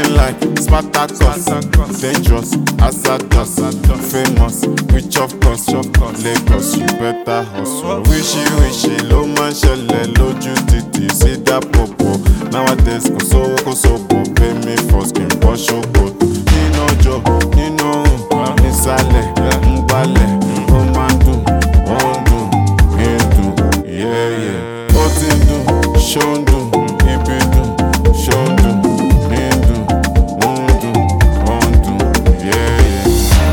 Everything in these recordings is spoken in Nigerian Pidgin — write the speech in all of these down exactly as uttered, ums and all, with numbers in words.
Feeling like Spartacus, dangerous, hazardous, famous, rich of course, Lagos, you better hustle. Wishy wishy, low man ṣẹlẹ̀ lójú títì, see that popo. Nowadays, kò sówó kò sóbò, pay me for skin, bọ́ ṣòkòtò. Nínú ọjọ́, nínú òun, nísàlẹ̀, ń gbálẹ̀, ó máa ń dùn, ó ń dùn, ń dùn, yeah yeah. Ó ti ń dùn, ṣó ń dùn, ibi dùn, ṣó ń dùn, ń dùn, ń dùn, ó ń dùn, yeah yeah.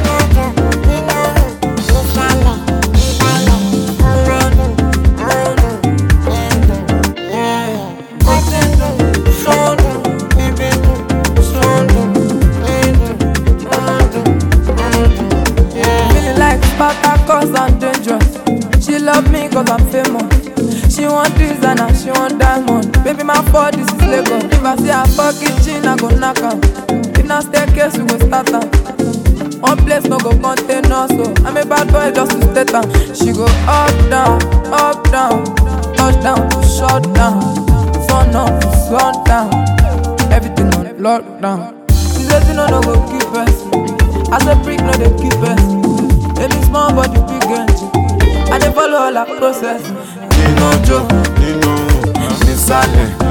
Cause I'm dangerous. She love me cause I'm famous. She want designer, she want diamond. Baby, my fault, this is Lagos. If I see her for kitchen, I go knock out. If not staircase, we go start out. One place no go contain us, so I'm a bad boy just to stay down. She go up, down, up, down, touch down, shut down, sun up, sun down, everything on lockdown. She says you know no go keep us. As a freak, no they keep us. Baby small body big energy. I dey follow all her process. Nínú ọjọ́, nínú òun, nísàlẹ̀.